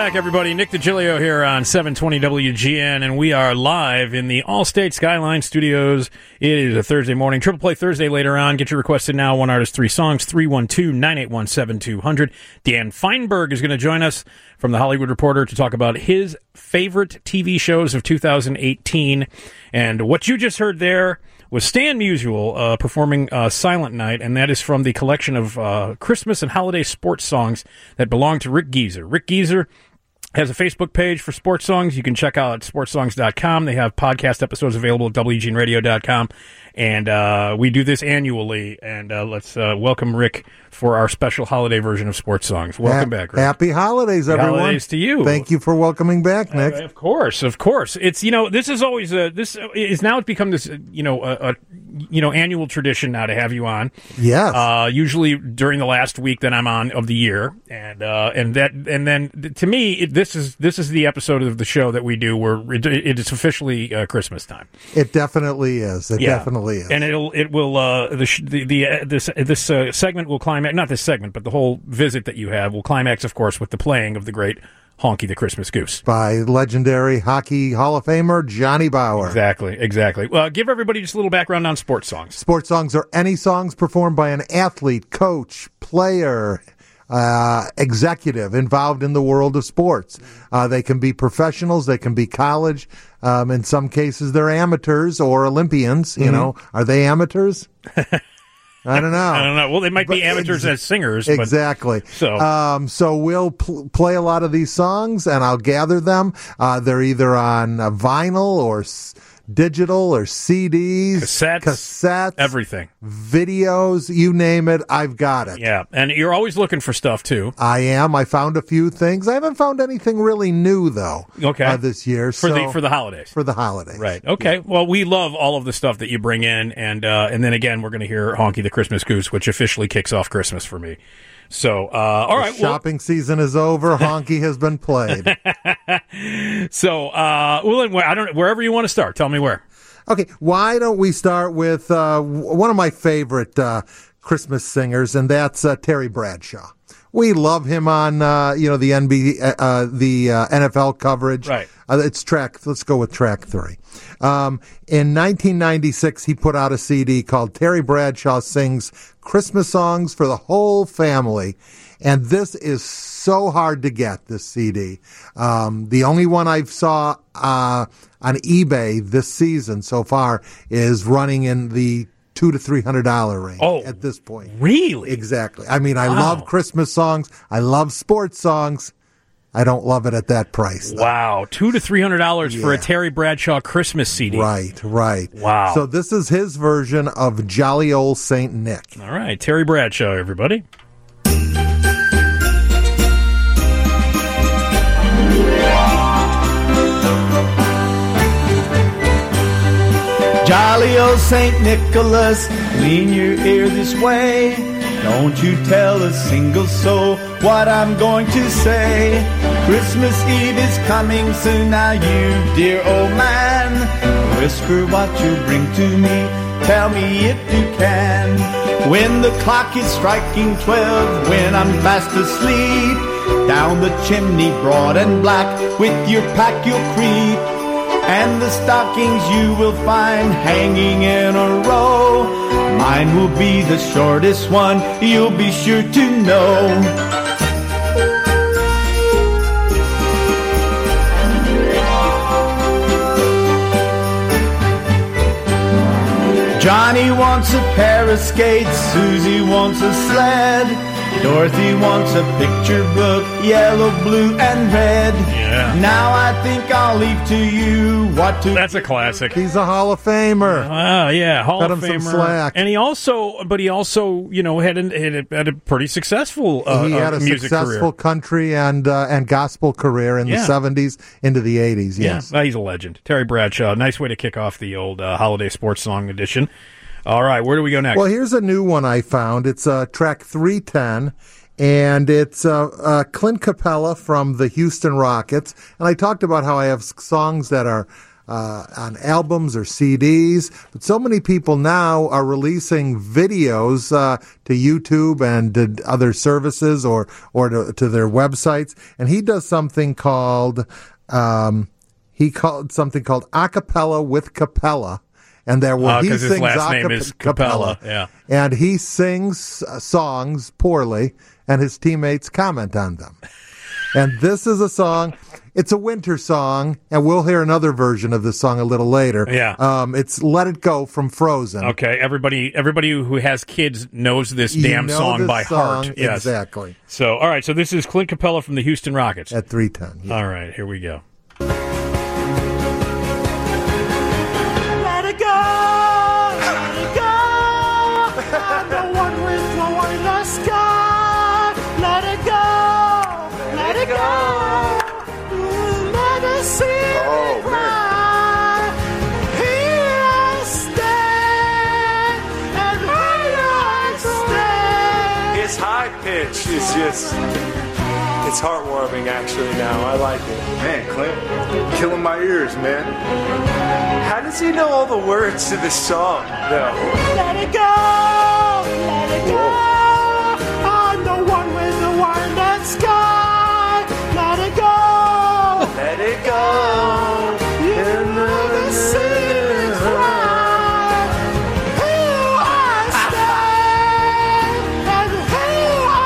back, everybody. Nick DiGilio here on 720 WGN, and we are live in the Allstate Skyline Studios. It is a Thursday morning. Triple Play Thursday later on. Get your requested now. One artist, three songs, 312-981-7200. Dan Feinberg is going to join us from The Hollywood Reporter to talk about his favorite TV shows of 2018. And what you just heard there was Stan Musial performing Silent Night, and that is from the collection of Christmas and holiday sports songs that belong to Rick Gieser. Rick Gieser has a Facebook page for sports songs. You can check out sportssongs.com. They have podcast episodes available at WGNradio.com. And we do this annually. And let's welcome Rick for our special holiday version of Sports Songs. Welcome back, Rick. Happy holidays, everyone. Happy holidays to you. Thank you for welcoming back, Nick. Of course. It's, this is always this is now it's become this, annual tradition now to have you on. Yes. Usually during the last week that I'm on of the year. And then to me, this is the episode of the show that we do where it is officially Christmas time. It definitely is. Definitely is. And this segment will climax, not this segment, but the whole visit that you have will climax, of course, with the playing of the great Honky the Christmas Goose. By legendary Hockey Hall of Famer Johnny Bower. Exactly. Well, give everybody just a little background on sports songs. Sports songs are any songs performed by an athlete, coach, player, executive involved in the world of sports. They can be professionals, they can be college. In some cases, they're amateurs or Olympians. Mm-hmm. You know, are they amateurs? I don't know. Well, they might be amateurs as singers. Exactly. So we'll play a lot of these songs, and I'll gather them. They're either on vinyl or digital or CDs, cassettes, everything, videos, you name it, I've got it. Yeah, and you're always looking for stuff too. I am. I found a few things. I haven't found anything really new though. Okay, this year for the holidays. For the holidays, right? Okay. Yeah. Well, we love all of the stuff that you bring in, and then again, we're going to hear Honky the Christmas Goose, which officially kicks off Christmas for me. So, all right. Shopping season is over. Honky has been played. So, I don't. Wherever you want to start, tell me where. Okay, why don't we start with one of my favorite Christmas singers, and that's Terry Bradshaw. We love him on the NFL coverage. Right. Let's go with track 3. In 1996, he put out a CD called Terry Bradshaw Sings Christmas Songs for the Whole Family. And this is so hard to get, this CD. The only one I've saw on eBay this season so far is running in the $200 to $300 range at this point. Really? Exactly. I mean, I love Christmas songs. I love sports songs. I don't love it at that price, though. Wow, $200 to $300 for a Terry Bradshaw Christmas CD. Right. Wow. So this is his version of Jolly Old Saint Nick. All right, Terry Bradshaw, everybody. Jolly old St. Nicholas, lean your ear this way. Don't you tell a single soul what I'm going to say. Christmas Eve is coming soon now, you dear old man. Whisper what you'll bring to me, tell me if you can. When the clock is striking 12, when I'm fast asleep, down the chimney broad and black, with your pack you'll creep. And the stockings you will find hanging in a row. Mine will be the shortest one, you'll be sure to know. Johnny wants a pair of skates, Susie wants a sled, Dorothy wants a picture book, yellow, blue, and red. Yeah. Now I think I'll leave to you what to... That's a classic. He's a Hall of Famer. Hall Cut of him Famer. some slack. And he also, had a pretty successful he had a music successful career. Country and gospel career in the 70s into the 80s. Yes. Yeah, he's a legend. Terry Bradshaw. Nice way to kick off the old holiday sports song edition. All right, where do we go next? Well, here's a new one I found. It's track 310, and it's Clint Capella from the Houston Rockets. And I talked about how I have songs that are on albums or CDs. But so many people now are releasing videos to YouTube and to other services or to their websites. And he does something called Acapella with Capella. And there where he his sings last name is Capella. Yeah. And he sings songs poorly, and his teammates comment on them. And this is a song. It's a winter song, and we'll hear another version of this song a little later. Yeah. It's "Let It Go" from Frozen. Okay, everybody who has kids knows this song by heart. Yes. Exactly. So, all right, so this is Clint Capella from the Houston Rockets. At 3:10. Yeah. All right, here we go. Let it go, let it go. I'm the one with the one in the sky. Let it go, let it go. You'll never see me cry. Here I stand, and here I stand. His high pitch is just, it's heartwarming actually now. I like it. Man, Clint, killing my ears, man. How does he know all the words to this song? No. Let it go, let it go. I'm the one with the one that sky. Let it go, Let it go. you'll never see me cry. Here I stand, and here I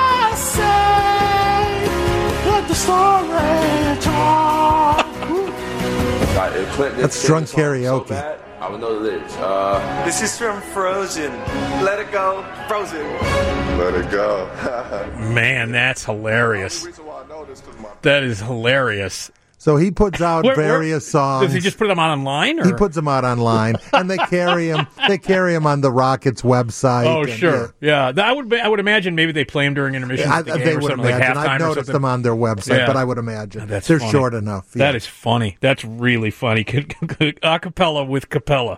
say, let the story talk. If Clint didn't That's sing drunk the song karaoke. So bad, I would know the lyrics. This is from Frozen. Let it go. Frozen. Let it go. Man, that's hilarious. The reason why I know this is 'cause my That is hilarious. So he puts out various songs. Does he just put them on online? Or? He puts them out online, and they carry him. They carry him on the Rockets website. Oh, and, sure. Yeah. I would imagine maybe they play them during intermission. they would imagine. Like I've noticed them on their website, Yeah. but I would imagine That's they're funny. short enough. Yeah. That is funny. That's really funny. Acapella with Capella.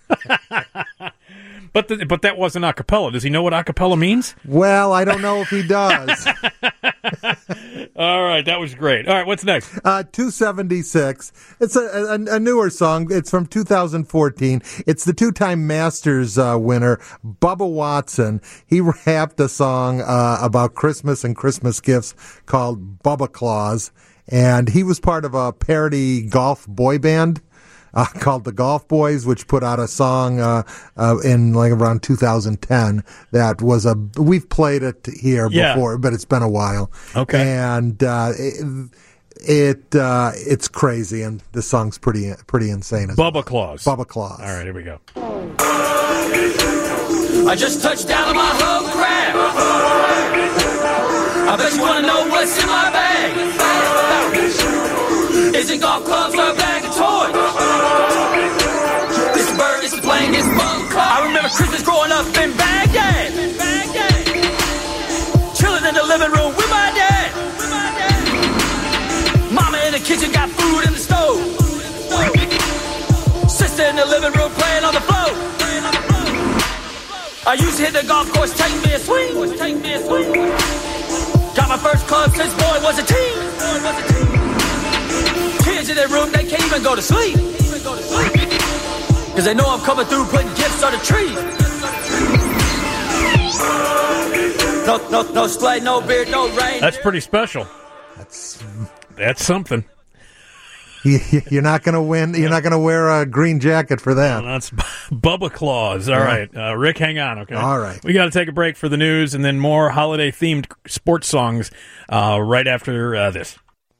But that wasn't acapella. Does he know what acapella means? Well, I don't know if he does. All right, that was great. All right, what's next? 276. It's a newer song. It's from 2014. It's the two-time Masters winner, Bubba Watson. He rapped a song about Christmas and Christmas gifts called Bubba Claus, and he was part of a parody golf boy band called the Golf Boys, which put out a song in like around 2010 that was we've played it here before, but it's been a while. Okay. And it's crazy, and the song's pretty insane. Bubba Claus. Bubba Claus. All right, here we go. I just touched down on my home crab. I bet you want to know what's in my bag. Is it golf clubs or a bag of toys? This bird is playing his bum club. I remember Christmas growing up in Baghdad. Chilling in the living room with my dad. Mama in the kitchen got food in the stove. Sister in the living room playing on the floor. I used to hit the golf course, take me a swing. Got my first club since boy was a teen. Kids in their room, they can't even go to sleep. Cause they know I'm coming through putting gifts on the tree. No splay, no beard, no rain. That's pretty special. That's something. You're not going to win. You're not going to wear a green jacket for that. That's Bubba Claus. All right. Rick, hang on, okay? All right. We got to take a break for the news and then more holiday-themed sports songs right after this.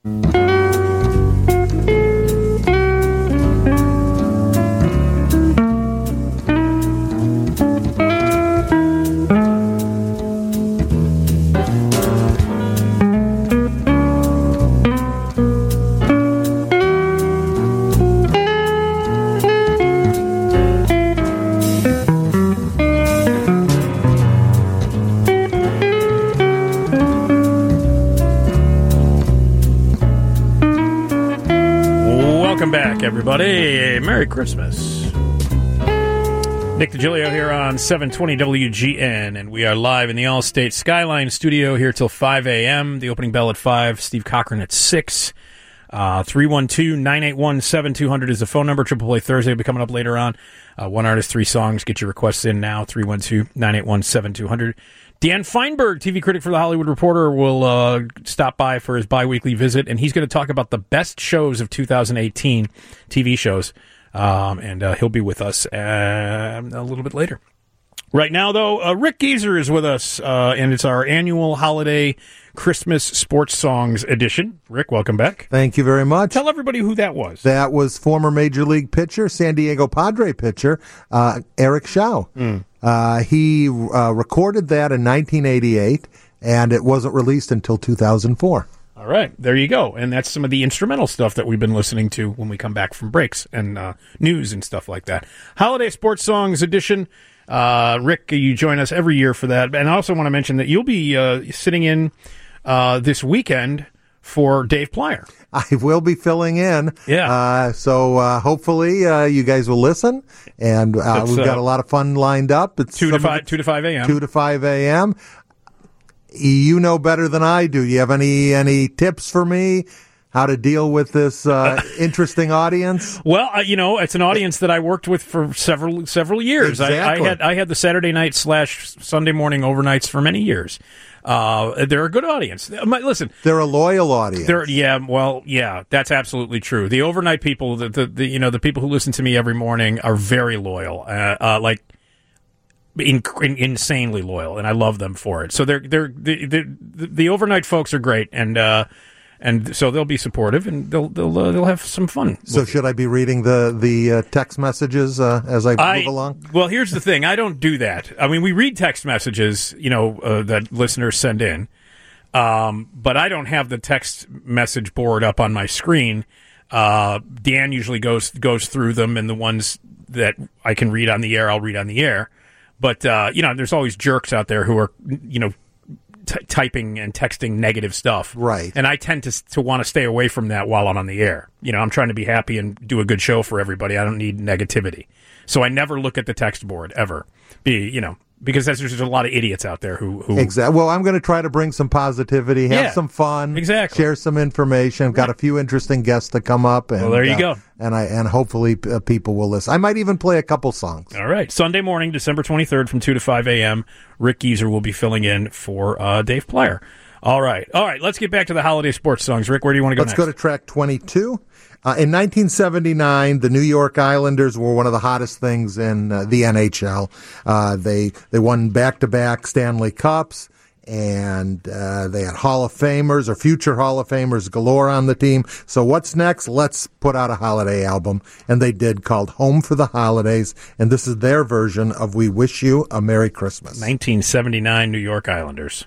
Welcome back, everybody. Merry Christmas. Nick DiGilio here on 720 WGN, and we are live in the Allstate Skyline studio here till 5 a.m. The opening bell at 5, Steve Cochran at 6. 312-981-7200 is the phone number. Triple Play Thursday will be coming up later on. One artist, 3 songs. Get your requests in now. 312-981-7200. Dan Feinberg, TV critic for The Hollywood Reporter, will stop by for his bi-weekly visit, and he's going to talk about the best shows of 2018, TV shows, and he'll be with us a little bit later. Right now, though, Rick Gieser is with us, and it's our annual holiday Christmas sports songs edition. Rick, welcome back. Thank you very much. Tell everybody who that was. That was former Major League pitcher, San Diego Padre pitcher, Eric Shaw. He recorded that in 1988, and it wasn't released until 2004. All right, there you go. And that's some of the instrumental stuff that we've been listening to when we come back from breaks and news and stuff like that. Holiday Sports Songs edition. Rick, you join us every year for that. And I also want to mention that you'll be sitting in this weekend for Dave Plyer. I will be filling in. Yeah. So hopefully you guys will listen. And we've got a lot of fun lined up. It's 2 to 5 a.m. 2 to 5 a.m. You know better than I do. You have any tips for me? How to deal with this interesting audience? Well, it's an audience that I worked with for several years. Exactly. I had the Saturday night / Sunday morning overnights for many years. They're a good audience. Listen, they're a loyal audience. That's absolutely true. The overnight people, the people who listen to me every morning are very loyal, insanely loyal, and I love them for it. So the overnight folks are great, and so they'll be supportive, and they'll have some fun. So should I be reading the text messages as I move along? Well, here's the thing. I don't do that. I mean, we read text messages, that listeners send in, but I don't have the text message board up on my screen. Dan usually goes through them, and the ones that I can read on the air, I'll read on the air. But there's always jerks out there who are, typing and texting negative stuff. Right. And I tend to want to stay away from that while I'm on the air. I'm trying to be happy and do a good show for everybody. I don't need negativity. So I never look at the text board, ever. Because there's a lot of idiots out there who... Exactly. Well, I'm going to try to bring some positivity, have some fun, exactly, share some information. Got a few interesting guests to come up. And, well, there you go. And hopefully people will listen. I might even play a couple songs. All right. Sunday morning, December 23rd from 2 to 5 a.m., Rick Gieser will be filling in for Dave Plyer. All right. Let's get back to the holiday sports songs. Rick, where do you want to go next? Let's go to track 22. In 1979, the New York Islanders were one of the hottest things in the NHL. They won back-to-back Stanley Cups, and they had Hall of Famers or future Hall of Famers galore on the team. So what's next? Let's put out a holiday album, and they did, called Home for the Holidays, and this is their version of We Wish You a Merry Christmas. 1979 New York Islanders.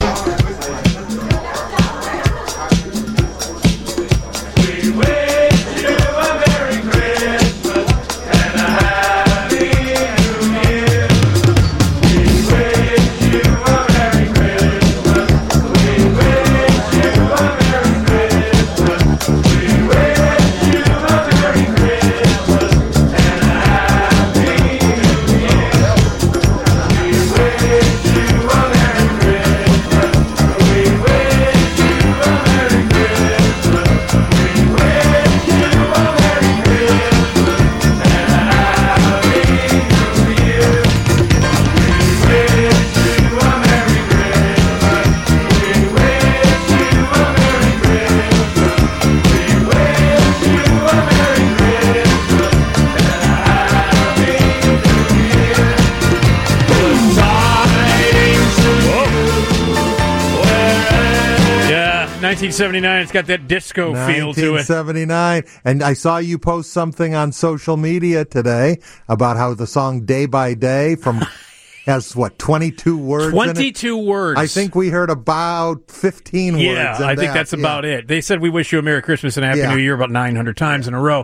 Yeah, 1979. It's got that disco feel to it. 1979. And I saw you post something on social media today about how the song Day by Day has, 22 words 22 in it? words. I think we heard about 15 words. Yeah, I think that's about it. They said we wish you a Merry Christmas and a Happy New Year about 900 times in a row.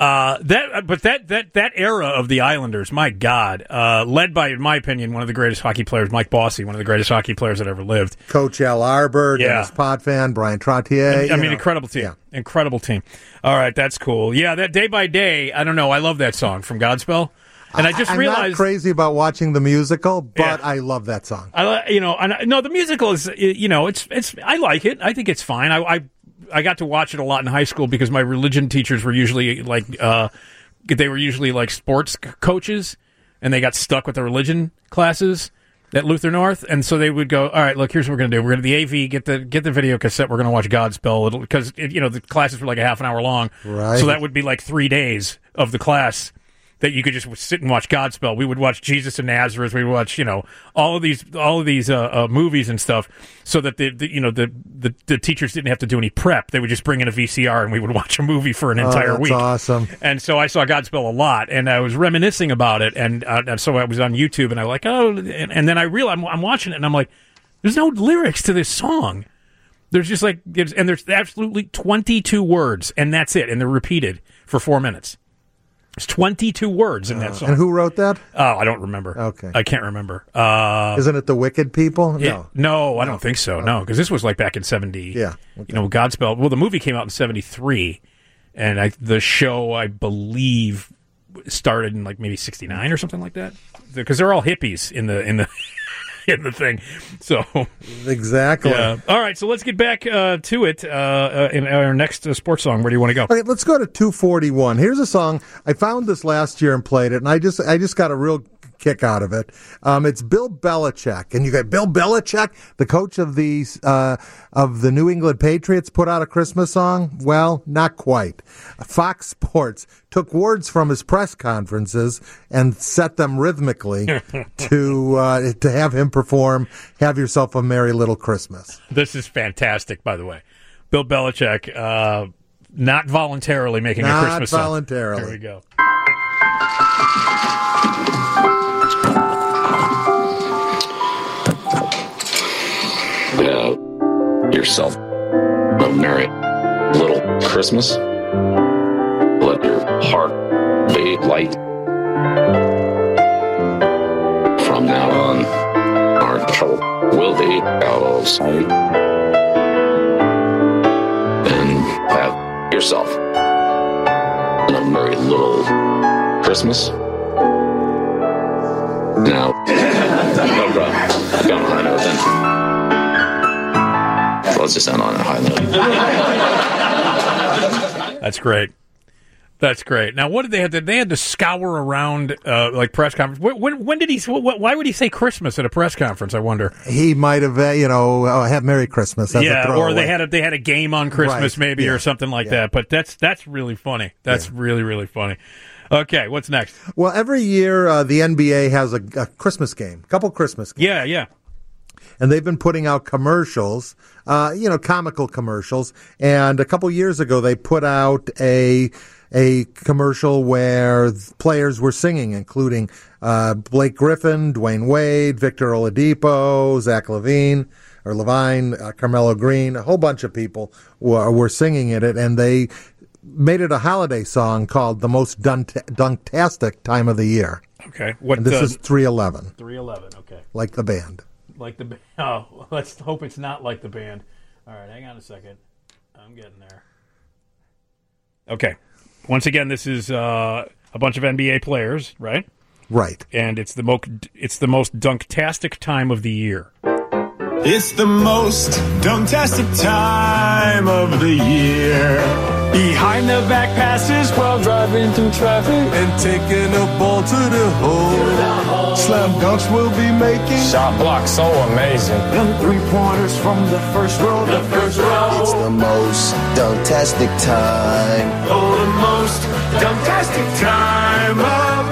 That era of the Islanders, my God, led by, in my opinion, one of the greatest hockey players, Mike Bossy, one of the greatest hockey players that ever lived. Coach Al Arbor, Dennis Potvin, Brian Trottier. Incredible team. Yeah. Incredible team. All right, that's cool. Yeah, that Day by Day, I don't know, I love that song from Godspell. And I just realized, I'm not crazy about watching the musical, but I love that song. No, the musical is, it's I like it. I think it's fine. I got to watch it a lot in high school because my religion teachers were usually like sports coaches, and they got stuck with the religion classes at Luther North, and so they would go, all right, look, here's what we're going to do. We're going to the AV, get the video cassette. We're going to watch Godspell because the classes were like a half an hour long, right? So that would be like 3 days of the class that you could just sit and watch Godspell. We would watch Jesus of Nazareth. We would watch all of these movies and stuff, so that the teachers didn't have to do any prep. They would just bring in a VCR and we would watch a movie for an entire week. That's awesome. And so I saw Godspell a lot, and I was reminiscing about it, and so I was on YouTube, and I was like, and then I realized I'm watching it, and I'm like, there's no lyrics to this song. There's just there's absolutely 22 words, and that's it, and they're repeated for 4 minutes. There's 22 words in that song. And who wrote that? Oh, I don't remember. Okay. I can't remember. Isn't it the Wicked People? No, I don't think so. Okay. No, because this was like back in 70. Yeah. Okay. Godspell. Well, the movie came out in 73, and the show, I believe, started in like maybe 69 or something like that. Because they're all hippies in the in the thing. So exactly. Yeah. All right, so let's get back to it in our next sports song. Where do you want to go? Okay, let's go to 241. Here's a song. I found this last year and played it, and I just got a real kick out of it. It's Bill Belichick, and you got Bill Belichick, the coach of the New England Patriots, put out a Christmas song. Well, not quite. Fox Sports took words from his press conferences and set them rhythmically to have him perform "Have Yourself a Merry Little Christmas." This is fantastic, by the way. Bill Belichick, not voluntarily making a Christmas song. Not voluntarily. Here we go. Have yourself a merry little Christmas. Let your heart be light. From now on, our trouble will be out of sight. And have yourself a merry little Christmas. Now, no problem. I've got a high note then. Let's just end on a high note. That's great. That's great. Now, what did they have? They had to scour around like press conference. When did he? Why would he say Christmas at a press conference? I wonder. He might have, have Merry Christmas. That's a or they had a game on Christmas, right. maybe, or something like that. But that's really funny. That's really, really funny. Okay, what's next? Well, every year the NBA has a Christmas game, a couple Christmas games. Yeah. And they've been putting out commercials, comical commercials. And a couple years ago, they put out a commercial where players were singing, including Blake Griffin, Dwayne Wade, Victor Oladipo, Zach LaVine, Carmelo Green. A whole bunch of people were singing in it, and they made it a holiday song called "The Most Dunktastic Time of the Year." Okay, and this is 311. 311. Okay, like the band. Like the band. Oh, let's hope it's not like the band. All right, hang on a second. I'm getting there. Okay. Once again, this is a bunch of NBA players, right? Right. And it's the most dunktastic time of the year. It's the most dunktastic time of the year. Behind the back passes while driving through traffic and taking a ball to the hole. Slam dunks we'll be making. Shot block so amazing. And 3-pointers from the first row. It's the most dunktastic time. Oh, the most dunktastic time of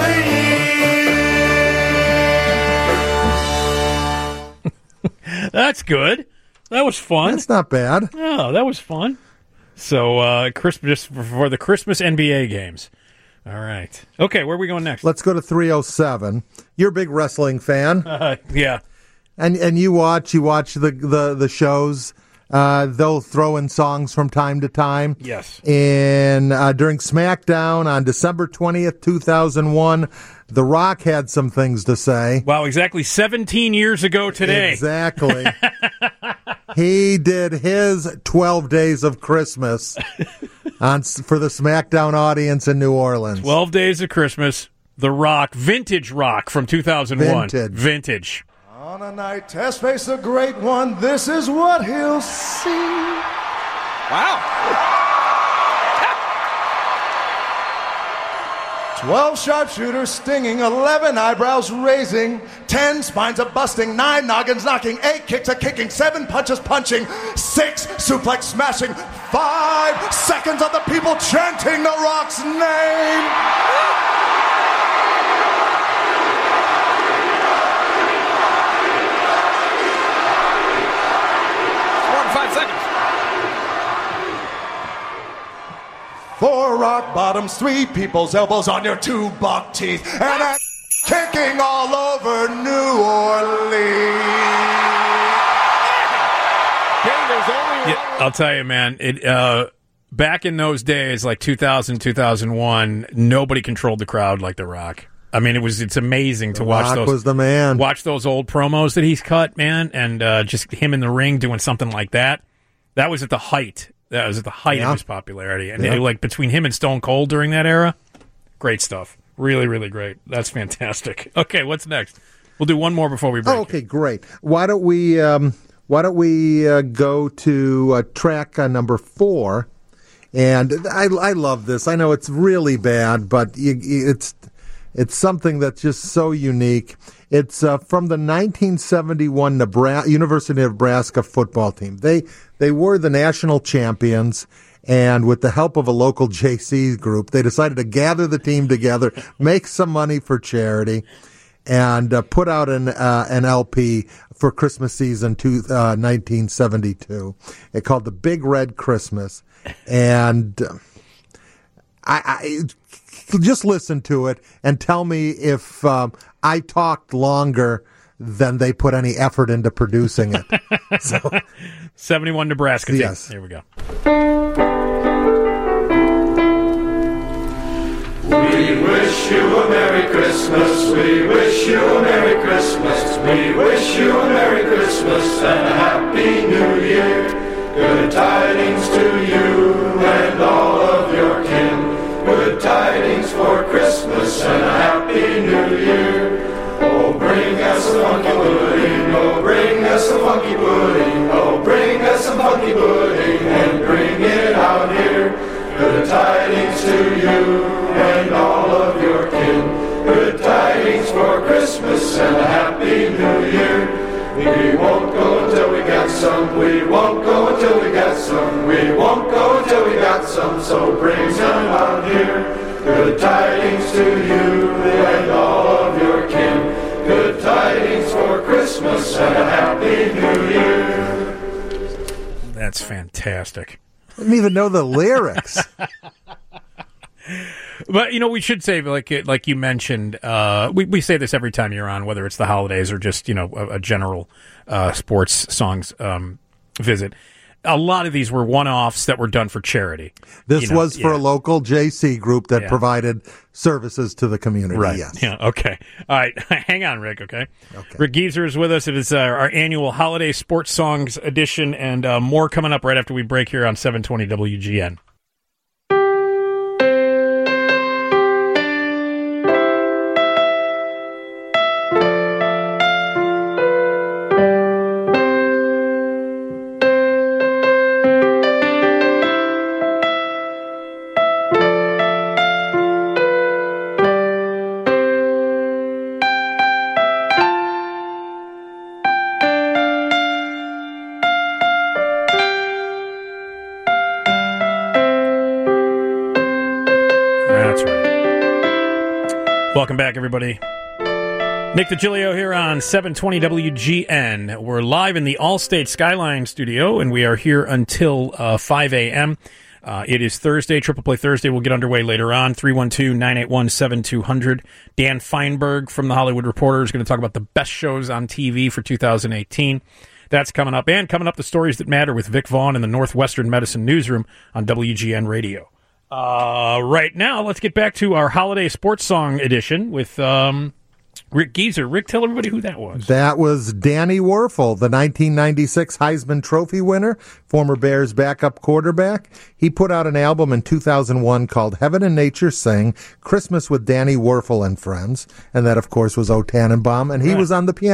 the year. That's good. That was fun. That's not bad. Oh, that was fun. So, Christmas for the Christmas NBA games. All right. Okay, where are we going next? Let's go to 307. You're a big wrestling fan. Yeah. And you watch the shows. They'll throw in songs from time to time. Yes. And during SmackDown on December 20th, 2001, The Rock had some things to say. Wow, exactly 17 years ago today. Exactly. He did his 12 Days of Christmas for the SmackDown audience in New Orleans. 12 Days of Christmas, The Rock, vintage Rock from 2001. Vintage. On a night test face a great one, this is what he'll see. Wow. 12 sharpshooters stinging, 11 eyebrows raising, 10 spines a busting, 9 noggins knocking, 8 kicks a kicking, 7 punches punching, 6 suplex smashing, 5 seconds of the people chanting The Rock's name. 5 seconds. 4 rock bottoms, 3 people's elbows on your 2 buck teeth, and a kicking all over New Orleans. I'll tell you, man. Back in those days, like 2000, 2001, nobody controlled the crowd like The Rock. I mean, it's amazing to watch Rock those. was the man. Watch those old promos that he's cut, man, and just him in the ring doing something like that. That was at the height. That was at the height of his popularity, and like between him and Stone Cold during that era, great stuff. Really, really great. That's fantastic. Okay, what's next? We'll do one more before we break. Oh, okay, great. Why don't we go to track number 4? And I love this. I know it's really bad, but it's something that's just so unique. It's from the 1971 University of Nebraska football team. They were the national champions, and with the help of a local JC group, they decided to gather the team together, make some money for charity, and put out an LP for Christmas season 1972. It called The Big Red Christmas, and I just listen to it and tell me if I talked longer than they put any effort into producing it. So, 71 Nebraska team. Yes. Here we go. We wish you a Merry Christmas. We wish you a Merry Christmas. We wish you a Merry Christmas and a Happy New Year. Good tidings to you and all of your kin. Good tidings for Christmas and a Happy New Year. Oh, bring us a funky pudding. Oh, bring us a funky pudding. Oh, bring us a funky pudding and bring it out here. Good tidings to you and all of your kin. Good tidings for Christmas and a Happy New Year. We won't go until we got some. We won't go until we got some. We won't go until we got some. So bring some out here. Good tidings to you and all of your kin. Good tidings for Christmas and a Happy New Year. That's fantastic. I didn't even know the lyrics. But, we should say, like you mentioned, we say this every time you're on, whether it's the holidays or just, a general sports songs visit. A lot of these were one-offs that were done for charity. This was for a local JC group that provided services to the community. Right. Yes. Yeah. Okay. All right. Hang on, Rick. Okay. Rick Gieser is with us. It is our annual Holiday Sports Songs edition, and more coming up right after we break here on 720 WGN. Welcome back, everybody. Nick DiGilio here on 720 WGN. We're live in the Allstate Skyline studio, and we are here until 5 a.m. It is Thursday, Triple Play Thursday. We'll get underway later on. 312-981-7200. Dan Feinberg from The Hollywood Reporter is going to talk about the best shows on TV for 2018. That's coming up. And coming up, the stories that matter with Vic Vaughn in the Northwestern Medicine Newsroom on WGN Radio. Right now, let's get back to our Holiday Sports Song edition with Rick Gieser. Rick, tell everybody who that was. That was Danny Werfel, the 1996 Heisman Trophy winner, former Bears backup quarterback. He put out an album in 2001 called Heaven and Nature Sing, Christmas with Danny Werfel and Friends. And that, of course, was O Tannenbaum, and he was on the piano.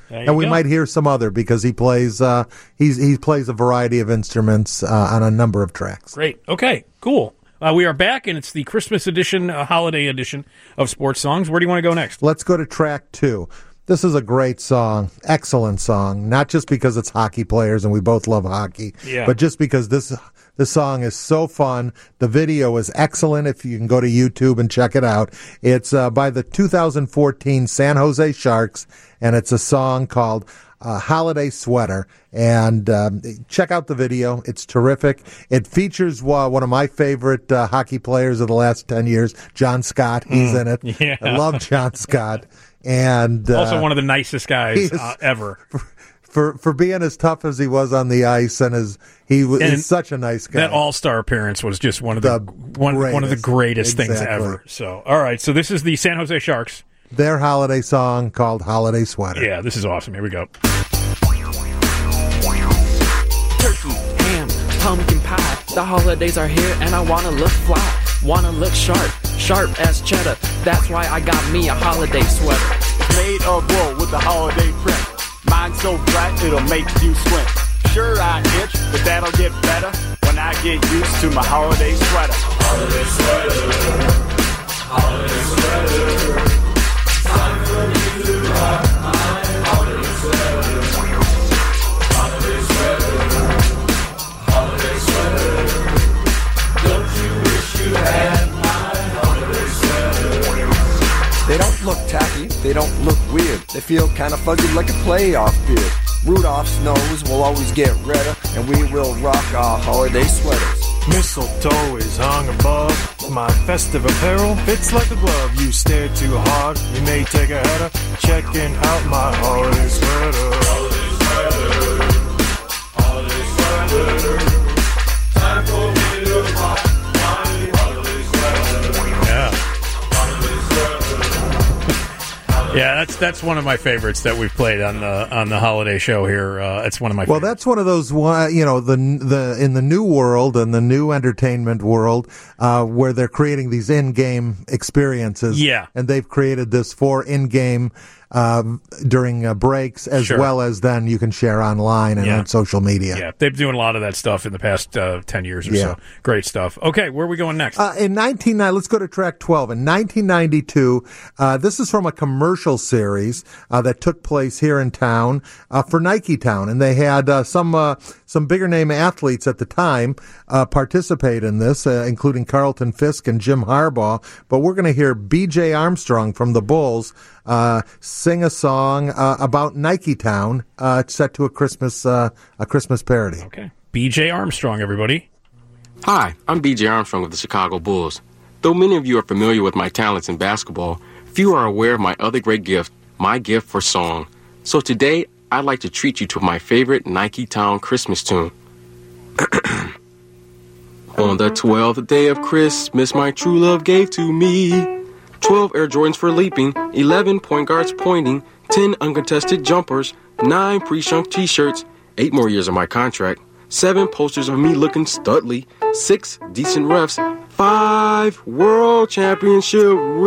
And we might hear some other because he plays he plays a variety of instruments on a number of tracks. Great. Okay, cool. We are back, and it's the Christmas edition, holiday edition of Sports Songs. Where do you want to go next? Let's go to track 2. This is a great song, excellent song, not just because it's hockey players and we both love hockey, but just because this song is so fun. The video is excellent if you can go to YouTube and check it out. It's by the 2014 San Jose Sharks, and it's a song called Holiday Sweater. And check out the video. It's terrific. It features one of my favorite hockey players of the last 10 years, John Scott. He's in it. Yeah. I love John Scott. And also one of the nicest guys ever. For being as tough as he was on the ice, and he's such a nice guy. That All-Star appearance was just one of the greatest things ever. So, all right. So this is the San Jose Sharks. Their holiday song called Holiday Sweater. Yeah, this is awesome. Here we go. Turkey, ham, pumpkin pie. The holidays are here, and I want to look fly. Want to look sharp as cheddar. That's why I got me a holiday sweater. Made of wool with the holiday print. Mine's so bright it'll make you squint. Sure I itch, but that'll get better when I get used to my holiday sweater. Holiday sweater, holiday sweater. Time for me to rock my holiday sweater. Holiday sweater, holiday sweater. Don't you wish you had my holiday sweater? They don't look tacky, they don't look weird. They feel kind of fuzzy like a playoff beard. Rudolph's nose will always get redder, and we will rock our holiday sweaters. Mistletoe is hung above my festive apparel. Fits like a glove. You stare too hard, you may take a header. Checking out my holiday sweater. Holiday sweater, holiday sweater. Time for me to rock my holiday sweater. Yeah. Yeah, that's one of my favorites that we've played on the holiday show here. It's one of my favorites. That's one of those, the in the new world and the new entertainment world where they're creating these in-game experiences. Yeah. And they've created this for in-game during breaks, as well as then you can share online and on social media. Yeah, they've been doing a lot of that stuff in the past 10 years or so. Great stuff. Okay, where are we going next? Let's go to track 12. In 1992, this is from a commercial series that took place here in town for Nike Town, and they had some bigger name athletes at the time participate in this, including Carlton Fisk and Jim Harbaugh. But we're going to hear B.J. Armstrong from the Bulls sing a song about Nike Town set to a Christmas parody. Okay, B.J. Armstrong, everybody. Hi, I'm B.J. Armstrong of the Chicago Bulls. Though many of you are familiar with my talents in basketball, few are aware of my other great gift, my gift for song. So today, I'd like to treat you to my favorite Nike Town Christmas tune. On the 12th day of Christmas, my true love gave to me 12 Air Jordans for leaping, 11 point guards pointing, 10 uncontested jumpers, 9 pre-shrunk t-shirts, 8 more years of my contract, 7 posters of me looking studly, 6 decent refs, 5 world championship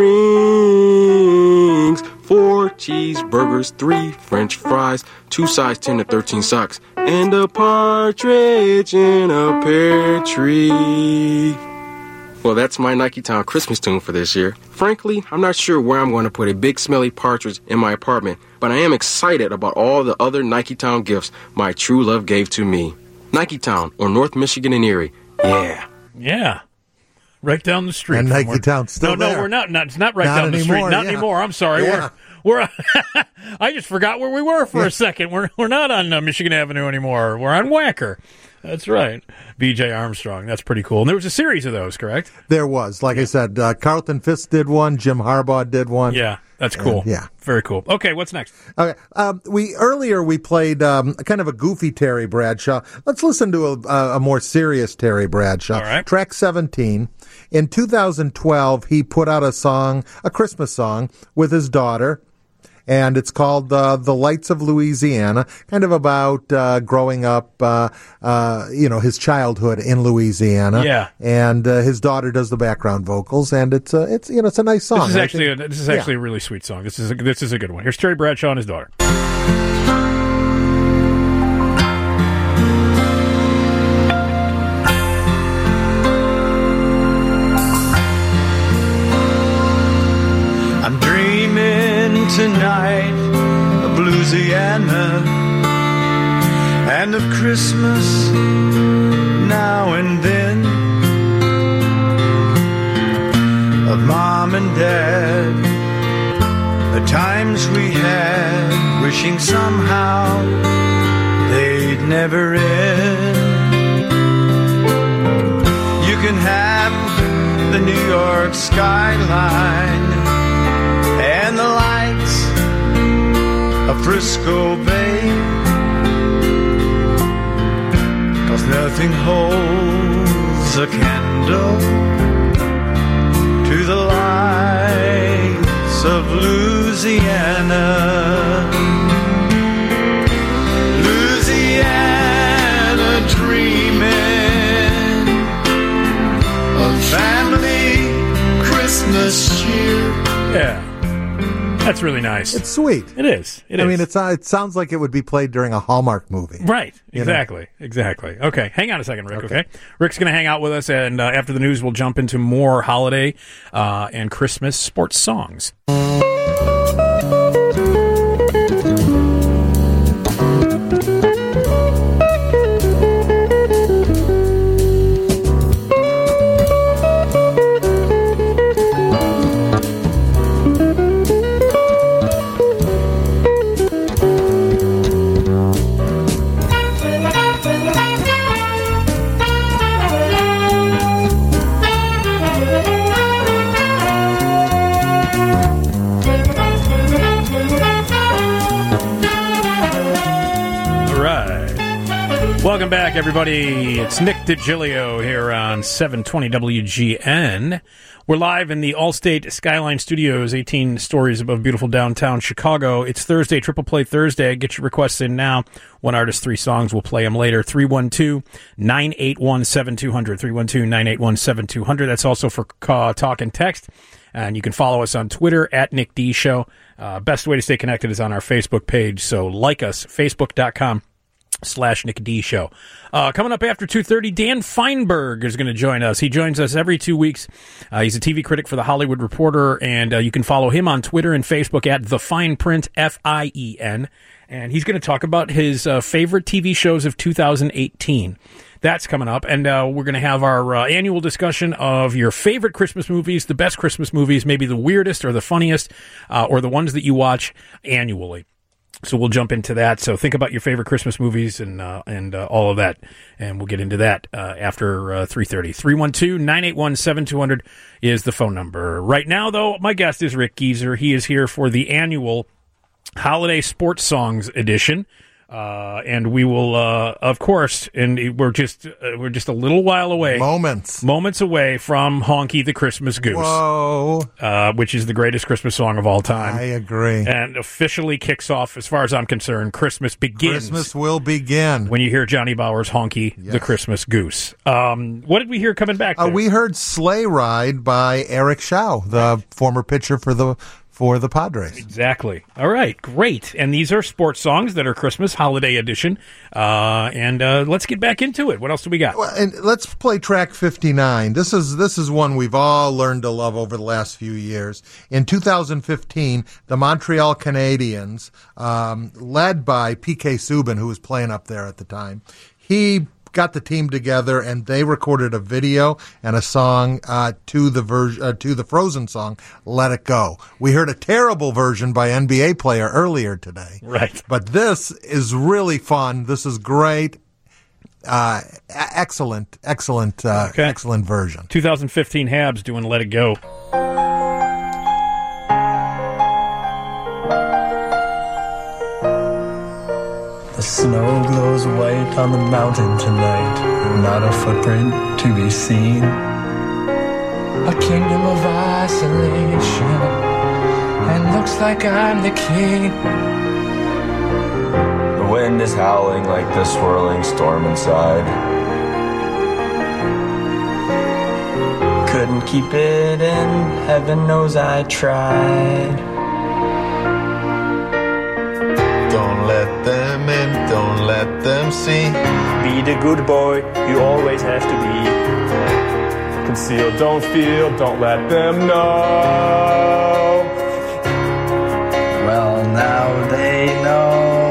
rings, 4 cheeseburgers, 3 French fries, 2 size 10 to 13 socks, and a partridge in a pear tree. Well, that's my Nike Town Christmas tune for this year. Frankly, I'm not sure where I'm going to put a big smelly partridge in my apartment, but I am excited about all the other Nike Town gifts my true love gave to me. Nike Town, or North Michigan and Erie. Yeah. Yeah. Right down the street. And Nike Town's still there. No, we're not. It's not right down the street. Not anymore. I'm sorry. Yeah. We're I just forgot where we were for a second. We're not on Michigan Avenue anymore. We're on Wacker. That's right. B.J. Armstrong. That's pretty cool. And there was a series of those, correct? There was. Like I said, Carlton Fisk did one. Jim Harbaugh did one. Yeah, that's cool. Yeah. Very cool. Okay, what's next? Okay. We played kind of a goofy Terry Bradshaw. Let's listen to a more serious Terry Bradshaw. All right. Track 17. In 2012, he put out a Christmas song with his daughter. And it's called The Lights of Louisiana, kind of about growing up, his childhood in Louisiana. Yeah. And his daughter does the background vocals, and it's a nice song. This is actually a really sweet song. This is a good one. Here's Terry Bradshaw and his daughter. Louisiana, and of Christmas now and then, of Mom and Dad, the times we had, wishing somehow they'd never end. You can have the New York skyline and the lights of Frisco Bay, 'cause nothing holds a candle to the lights of Louisiana. Louisiana dreaming of family Christmas cheer. Yeah. That's really nice. It's sweet. It is. I mean, it sounds like it would be played during a Hallmark movie. Right. You Exactly. know? Exactly. Okay. Hang on a second, Rick. Okay. Rick's going to hang out with us, and after the news, we'll jump into more holiday and Christmas sports songs. Welcome back, everybody. It's Nick DiGilio here on 720 WGN. We're live in the Allstate Skyline Studios, 18 stories above beautiful downtown Chicago. It's Thursday, Triple Play Thursday. Get your requests in now. One artist, 3 songs. We'll play them later. 312-981-7200. 312-981-7200. That's also for talk and text. And you can follow us on Twitter at Nick D Show. Best way to stay connected is on our Facebook page. So like us, facebook.com/Nick D Show. Coming up after 2:30, Dan Feinberg is going to join us. He joins us every 2 weeks. He's a TV critic for The Hollywood Reporter, and you can follow him on Twitter and Facebook at The Fine Print, F-I-E-N. And he's going to talk about his favorite TV shows of 2018. That's coming up, and we're going to have our annual discussion of your favorite Christmas movies, the best Christmas movies, maybe the weirdest or the funniest, or the ones that you watch annually. So we'll jump into that. So think about your favorite Christmas movies and all of that, and we'll get into that after 3:30. 312-981-7200 is the phone number. Right now, though, my guest is Rick Geezer. He is here for the annual Holiday Sports Songs edition. And we will, of course, and we're just a little while away. Moments away from Honky the Christmas Goose. Whoa. Which is the greatest Christmas song of all time. I agree. And officially kicks off, as far as I'm concerned, Christmas begins. Christmas will begin. When you hear Johnny Bauer's Honky the Christmas Goose. What did we hear coming back there? We heard Sleigh Ride by Eric Shaw, the former pitcher for the Padres. Exactly. All right, great. And these are sports songs that are Christmas holiday edition. And let's get back into it. What else do we got? Well, and let's play track 59. This is one we've all learned to love over the last few years. In 2015, the Montreal Canadiens, led by P.K. Subban, who was playing up there at the time, he got the team together and they recorded a video and a song to the Frozen song "Let It Go." We heard a terrible version by NBA player earlier today, right? But this is really fun. This is great. Excellent version. 2015 Habs doing "Let It Go." The snow glows white on the mountain tonight, not a footprint to be seen. A kingdom of isolation, and looks like I'm the king. The wind is howling like the swirling storm inside. Couldn't keep it in, heaven knows I tried. Don't let them in, don't let them see. Be the good boy you always have to be. Conceal, don't feel, don't let them know. Well, now they know.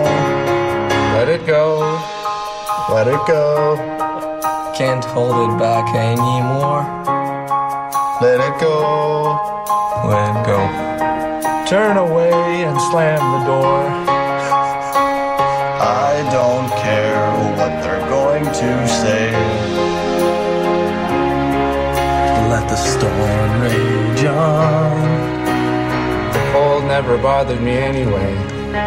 let it go. Can't hold it back anymore. Let it go. Let go. Turn away and slam the door. I don't care what they're going to say. Let the storm rage on. The cold never bothered me anyway.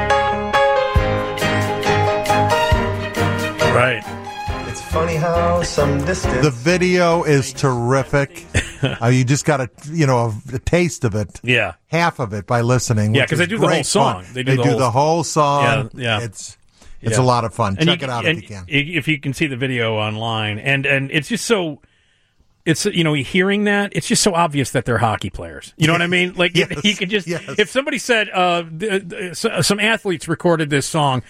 Right. It's funny how some distance. The video is terrific. You just got a taste of it. Yeah. Half of it by listening. Yeah, which because is they do the whole great song. fun. They do the whole song. Yeah. It's a lot of fun. Check it out if you can. If you can see the video online. And it's just so... It's, hearing that, it's just so obvious that they're hockey players. You know what I mean? Like, Yes, you could just... yes. If somebody said, some athletes recorded this song...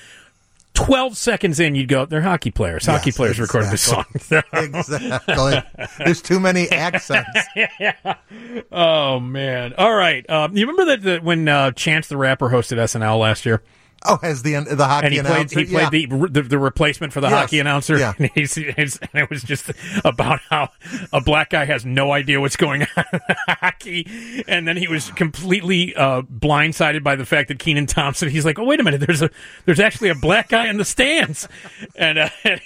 12 seconds in, you'd go, they're hockey players. Hockey players recorded this song. Exactly. There's too many accents. Yeah. Oh, man. All right. You remember that when Chance the Rapper hosted SNL last year? Oh, as the hockey and announcer? He played the replacement for the hockey announcer. Yeah. And it was just about how a black guy has no idea what's going on in hockey. And then he was completely blindsided by the fact that Kenan Thompson, he's like, oh, wait a minute, there's actually a black guy in the stands. And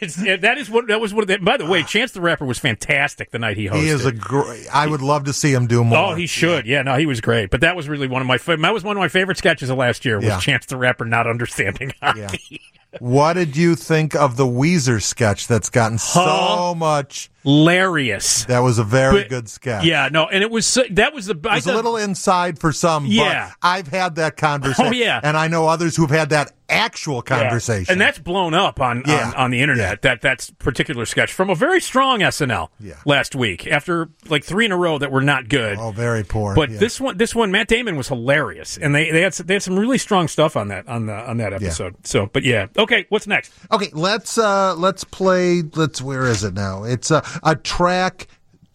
that was one of the, by the way, Chance the Rapper was fantastic the night he hosted. He is I would love to see him do more. Oh, he should. Yeah, no, he was great. But that was really one of my favorite sketches of last year was Chance the Rapper not understanding hockey. Yeah. What did you think of the Weezer sketch that's gotten so much? Hilarious. That was a very good sketch. Yeah, no, and it was a little inside for some, yeah. but I've had that conversation. Oh, yeah. And I know others who've had that actual conversation. Yeah. And that's blown up on the internet, that particular sketch from a very strong SNL last week after like 3 in a row that were not good. Oh, very poor. But this one, Matt Damon was hilarious, and they had some really strong stuff on that episode. Yeah. So, but yeah, okay, what's next? Okay, let's play. Where is it now? It's a track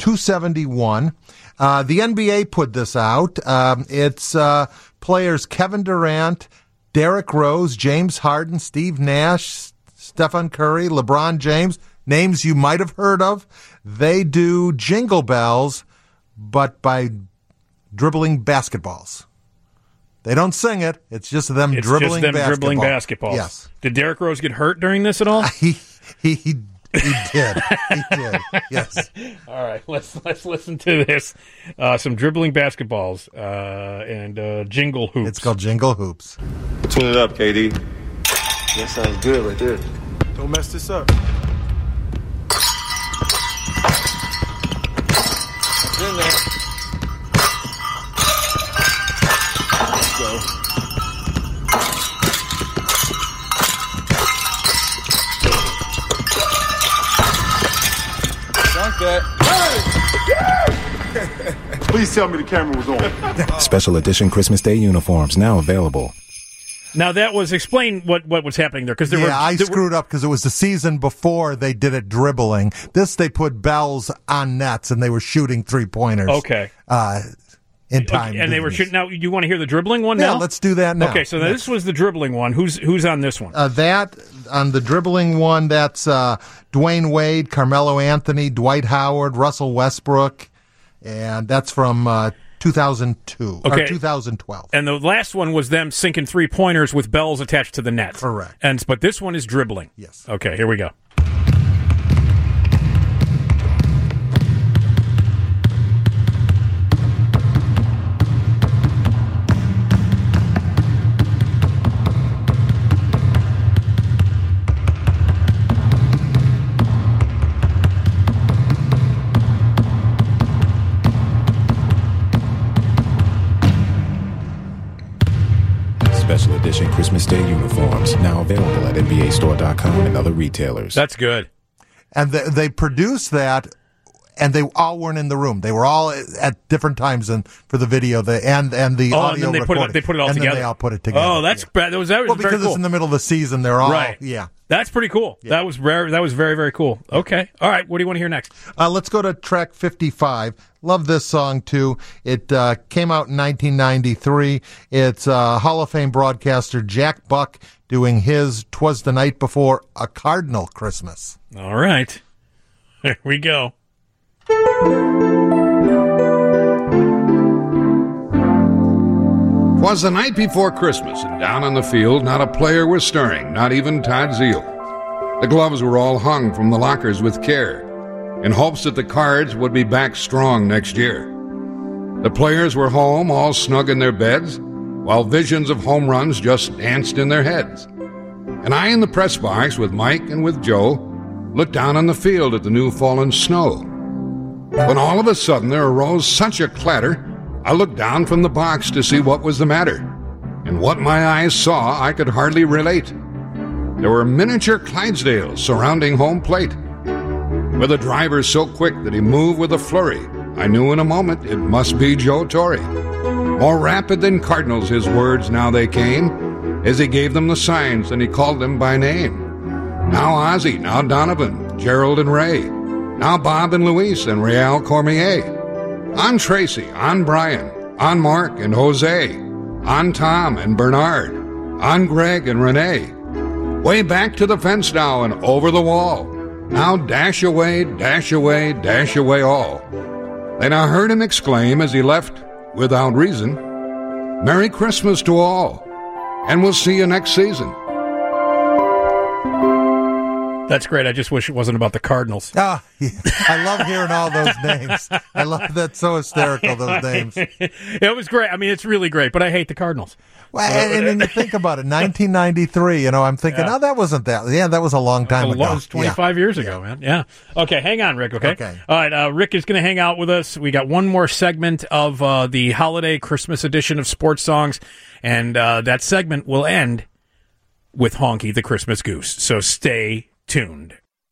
271. The NBA put this out. It's players Kevin Durant, Derrick Rose, James Harden, Steve Nash, Stephen Curry, LeBron James, names you might have heard of. They do Jingle Bells, but by dribbling basketballs. They don't sing it. It's just them dribbling basketballs. Yes. Did Derrick Rose get hurt during this at all? He did. He did. Yes. All right. Let's listen to this. Some dribbling basketballs and jingle hoops. It's called Jingle Hoops. Tune it up, KD. That sounds good right there. Don't mess this up. It's in there. Let's go. Please tell me the camera was on. Special edition Christmas Day uniforms now available. Now explain what was happening there, because I screwed up because it was the season before they did it dribbling. This they put bells on nets and they were shooting 3-pointers. Okay. In time, and they were shooting. Now, you want to hear the dribbling one? Yeah, now? Let's do that now. Okay, so this was the dribbling one. Who's on this one? That on the dribbling one, that's Dwayne Wade, Carmelo Anthony, Dwight Howard, Russell Westbrook, and that's from 2002 or 2012. And the last one was them sinking 3-pointers with bells attached to the net. Correct. But this one is dribbling. Yes. Okay, here we go. Special edition Christmas Day uniforms now available at NBAstore.com and other retailers. That's good. And they produced that and they all weren't in the room. They were all at different times for the video, and the audio and then recording. they put it all and together. Then they all put it together. Oh, that's bad. That was well, very because cool. it's in the middle of the season. They're all right. Yeah. That's pretty cool. Yeah. That was rare. That was very, very cool. Okay. All right. What do you want to hear next? Let's go to track 55. Love this song, too. It came out in 1993. It's Hall of Fame broadcaster Jack Buck doing his "'Twas the Night Before a Cardinal Christmas." All right. Here we go. 'Twas the night before Christmas, and down on the field not a player was stirring, not even Todd Zeal. The gloves were all hung from the lockers with care, in hopes that the Cards would be back strong next year. The players were home, all snug in their beds, while visions of home runs just danced in their heads. And I in the press box with Mike and with Joe looked down on the field at the new fallen snow. When all of a sudden there arose such a clatter, I looked down from the box to see what was the matter. And what my eyes saw I could hardly relate. There were miniature Clydesdales surrounding home plate. With a driver so quick that he moved with a flurry, I knew in a moment it must be Joe Torre. More rapid than cardinals his words now they came, as he gave them the signs and he called them by name. Now Ozzie, now Donovan, Gerald and Ray, now Bob and Luis and Real Cormier. On Tracy, on Brian, on Mark and Jose, on Tom and Bernard, on Greg and Renee. Way back to the fence now and over the wall. Now dash away, dash away, dash away all. Then I heard him exclaim as he left, without reason, "Merry Christmas to all, and we'll see you next season." That's great. I just wish it wasn't about the Cardinals. Ah, yeah. I love hearing all those names. I love that. So hysterical, those names. It was great. I mean, it's really great, but I hate the Cardinals. Well, and then you think about it, 1993, I'm thinking, oh, that wasn't that. Yeah, that was a long time ago. It was 25 years ago, man. Yeah. Okay, hang on, Rick, okay? All right, Rick is going to hang out with us. We got one more segment of the holiday Christmas edition of Sports Songs, and that segment will end with Honky the Christmas Goose. So stay tuned.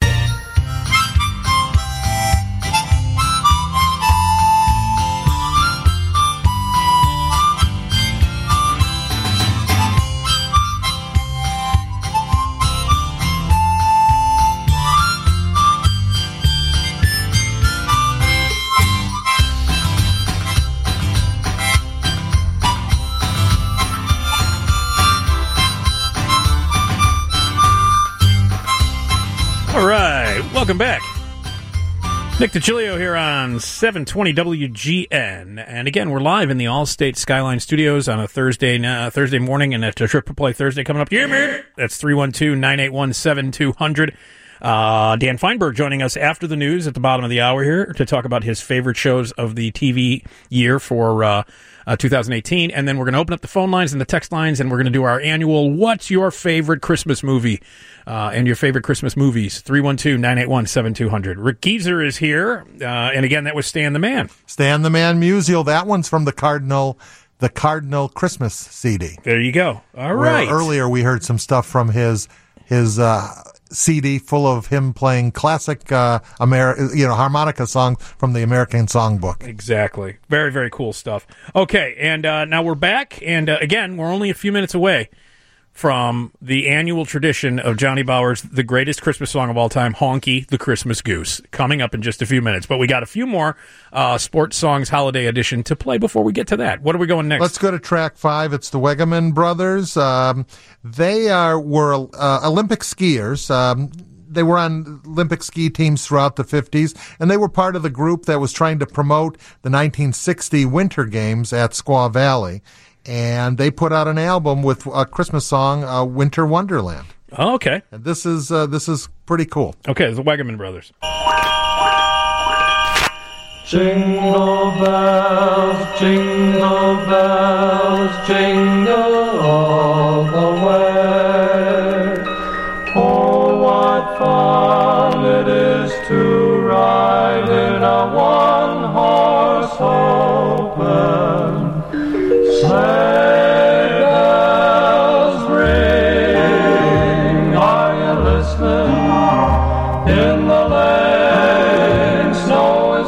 All right, welcome back. Nick DiCilio here on 720 WGN. And again, we're live in the Allstate Skyline Studios on a Thursday morning, and it's a Triple Play Thursday coming up. Yeah, man. That's 312-981-7200. Dan Feinberg joining us after the news at the bottom of the hour here to talk about his favorite shows of the TV year for 2018. And then we're going to open up the phone lines and the text lines, and we're going to do our annual What's Your Favorite Christmas Movie? And your favorite Christmas movies. 312-981-7200. Rick Geezer is here. And again, that was Stan the Man. Stan the Man Musial. That one's from the Cardinal Christmas CD. There you go. All right. Earlier we heard some stuff from his CD full of him playing classic harmonica songs from the American Songbook. Exactly. Very, very cool stuff. Okay, and now we're back, and again, we're only a few minutes away from the annual tradition of Johnny Bauer's The Greatest Christmas Song of All Time, Honky the Christmas Goose, coming up in just a few minutes. But we got a few more Sports Songs Holiday Edition to play before we get to that. What are we going next? Let's go to track 5. It's the Wegeman brothers. They were Olympic skiers. They were on Olympic ski teams throughout the 50s, and they were part of the group that was trying to promote the 1960 Winter Games at Squaw Valley. And they put out an album with a Christmas song, Winter Wonderland. Oh, okay. And this is pretty cool. Okay, the Wegeman brothers. Jingle bells, jingle all the way. Oh, what fun it is to ride in a one-horse open sleigh. Bells ring, are you listening? In the lane, snow is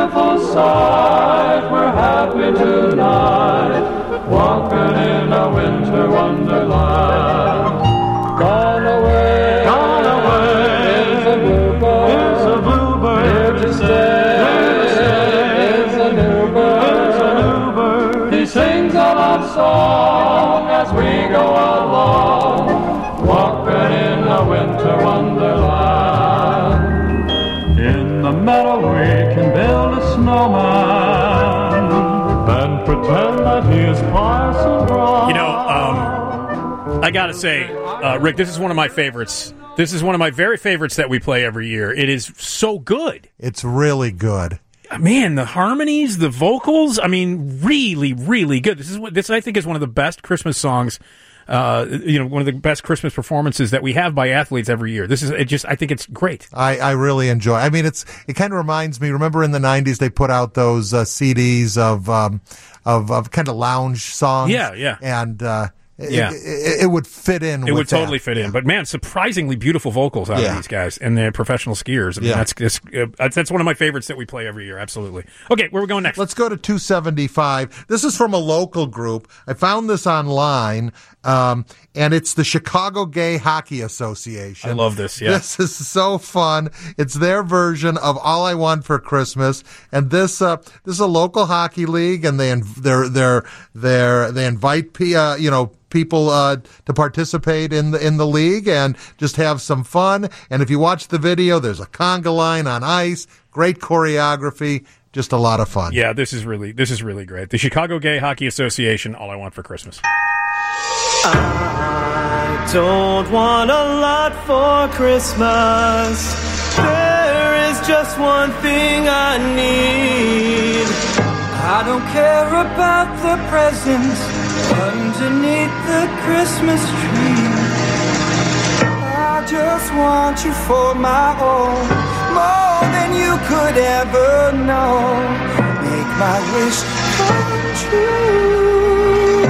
beautiful sight. We're happy tonight, walking in a winter wonderland. Gone away, is a bluebird, here to stay, is a new bird, he sings a love song as we go along, walking in a winter wonderland. In the meadow we can build a snowman and pretend that he is Parson Brown. You know, I gotta say, Rick, this is one of my favorites. This is one of my very favorites that we play every year. It is so good. It's really good. Man, the harmonies, the vocals, I mean, really, really good. This I think is one of the best Christmas songs, one of the best Christmas performances that we have by athletes every year. I think it's great. I really enjoy. I mean, it kind of reminds me. Remember in the '90s they put out those CDs of kind of lounge songs. Yeah. And it would fit in. It would totally fit in. But man, surprisingly beautiful vocals out of these guys, and they're professional skiers. I mean, that's one of my favorites that we play every year. Absolutely. Okay, where are we going next? Let's go to 275. This is from a local group. I found this online, and it's the Chicago Gay Hockey Association. I love this. Yeah, this is so fun. It's their version of All I Want for Christmas, and this is a local hockey league, and they invite people to participate in the league and just have some fun. And if you watch the video, there's a conga line on ice, great choreography, just a lot of fun. Yeah, this is really great. The Chicago Gay Hockey Association, All I Want for Christmas. I don't want a lot for Christmas. There is just one thing I need. I don't care about the presents underneath the Christmas tree. I just want you for my own, more than you could ever know. Make my wish come true.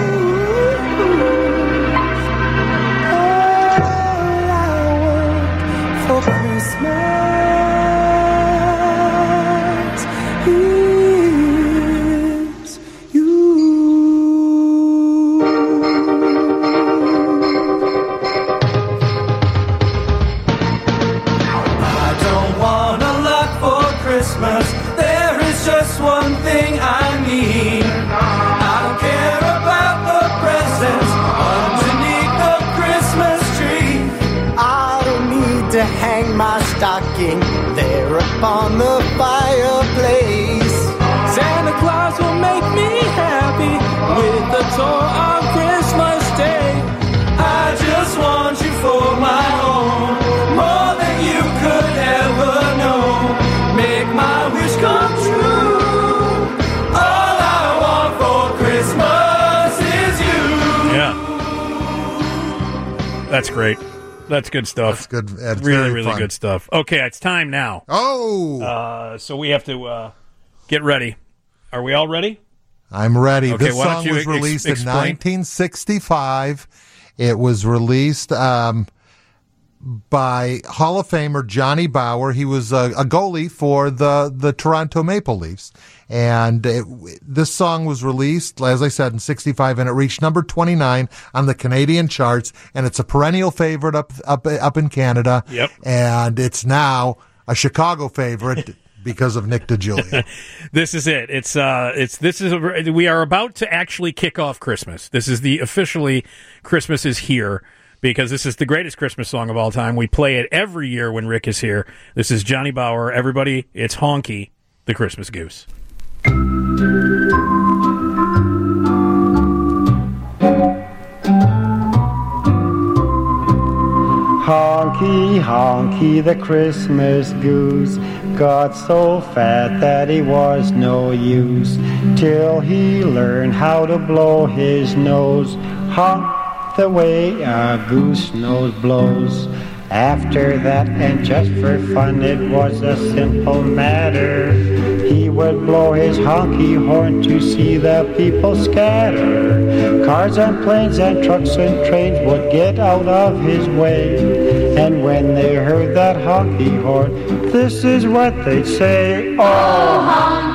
All I want for Christmas is you. Christmas, there is just one thing I need. I don't care about the presents underneath the Christmas tree. I don't need to hang my stocking there upon the fireplace. Santa Claus will make me happy with a toy on Christmas Day. I just want you for my own, more than you could ever know. Make my wish come true. All I want for Christmas is you. Yeah. That's great. That's good stuff. That's good. That's really fun. Good stuff. Okay, it's time now. Oh. So we have to get ready. Are we all ready? I'm ready. Okay, this song was released in 1965. It was released by Hall of Famer Johnny Bower. He was a goalie for the Toronto Maple Leafs. And this song was released, as I said, in 65, and it reached number 29 on the Canadian charts. And it's a perennial favorite up in Canada. Yep. And it's now a Chicago favorite because of Nick DeJulia. This is it. We are about to actually kick off Christmas. This is officially Christmas is here, because this is the greatest Christmas song of all time. We play it every year when Rick is here. This is Johnny Bower. Everybody, it's Honky, the Christmas Goose. Honky, honky, the Christmas goose got so fat that he was no use, till he learned how to blow his nose. Honk the way a goose nose blows. After that, and just for fun, it was a simple matter. He would blow his honky horn to see the people scatter. Cars and planes and trucks and trains would get out of his way. And when they heard that honky horn, this is what they'd say. Oh, honky!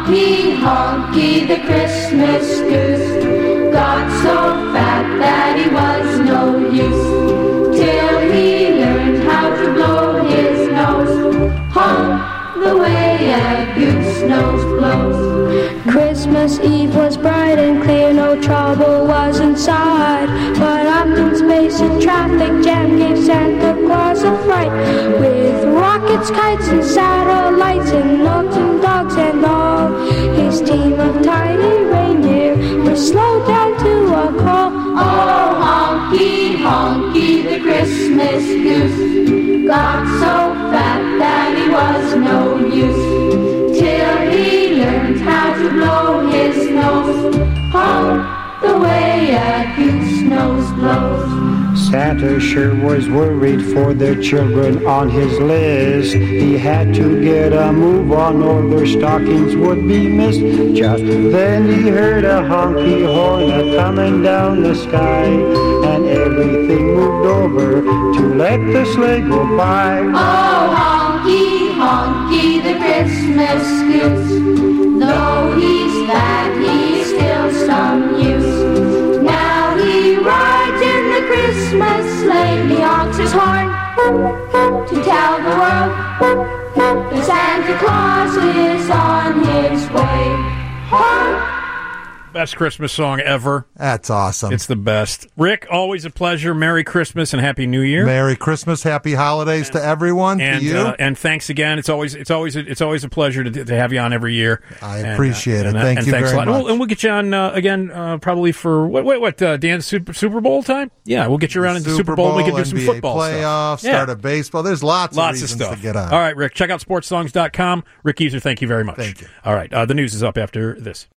a goose nose blows. Christmas Eve was bright and clear, no trouble was inside. But up in space a traffic jam gave Santa Claus a fright. With rockets, kites, and satellites, and notes and dogs and all, his team of tiny reindeer were slowed down to a call. Oh, honky, honky, the Christmas goose got so fat that he was no use, till he learned how to blow his nose. Honk the way a goose nose blows. Santa sure was worried for their children on his list. He had to get a move on or their stockings would be missed. Just then he heard a honky horn a-coming down the sky, and everything moved over to let the sleigh go by. Oh, honky, honky, the Christmas goose, though he's fat, he's still some use. Now he rides in the Christmas sleigh, he honks his horn to tell the world that Santa Claus is on his way. Honk! Best Christmas song ever. That's awesome. It's the best. Rick, always a pleasure. Merry Christmas and Happy New Year. Merry Christmas, Happy Holidays to everyone. And to you, and thanks again. It's always a pleasure to have you on every year. I appreciate it. Thank you thanks very a lot. much. And we'll get you on again probably for what Dan Super Bowl time. Yeah, we'll get you around in the Super Bowl. We can do some NBA football playoffs, stuff. start a baseball. There's lots of reasons stuff to get on. All right, Rick. Check out sportssongs.com. Rick Easer, thank you very much. Thank you. All right, the news is up after this.